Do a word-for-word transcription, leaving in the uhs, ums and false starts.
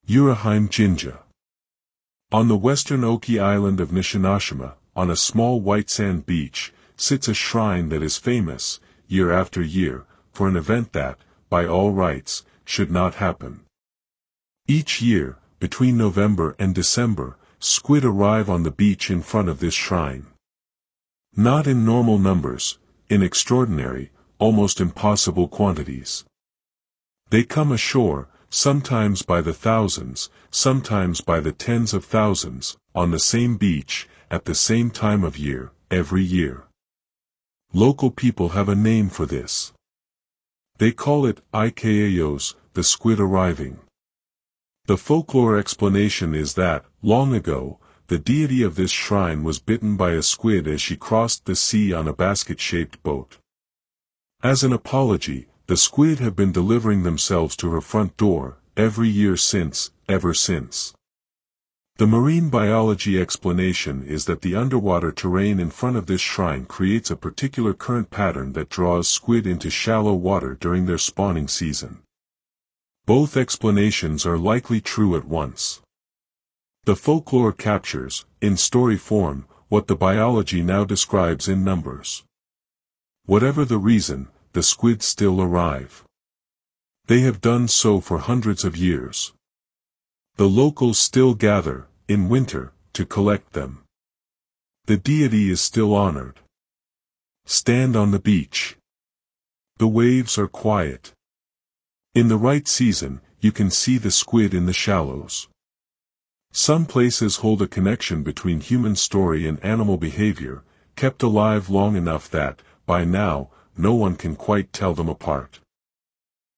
Uraheim Jinja. On the western Oki island of Nishinoshima, on a small white sand beach, sits a shrine that is famous, year after year, for an event that, by all rights, should not happen. Each year, between November and December, squid arrive on the beach in front of this shrine. Not in normal numbers, in extraordinary, almost impossible quantities. They come ashore, sometimes by the thousands, sometimes by the tens of thousands, on the same beach, at the same time of year, every year. Local people have a name for this. They call it Ikeayos, the squid arriving. The folklore explanation is that, long ago, the deity of this shrine was bitten by a squid as she crossed the sea on a basket-shaped boat. As an apology, the squid have been delivering themselves to her front door, every year since, ever since. The marine biology explanation is that the underwater terrain in front of this shrine creates a particular current pattern that draws squid into shallow water during their spawning season. Both explanations are likely true at once. The folklore captures, in story form, what the biology now describes in numbers. Whatever the reason, the squid still arrive. They have done so for hundreds of years. The locals still gather, in winter, to collect them. The deity is still honored. Stand on the beach. The waves are quiet. In the right season, you can see the squid in the shallows. Some places hold a connection between human story and animal behavior, kept alive long enough that, by now, no one can quite tell them apart.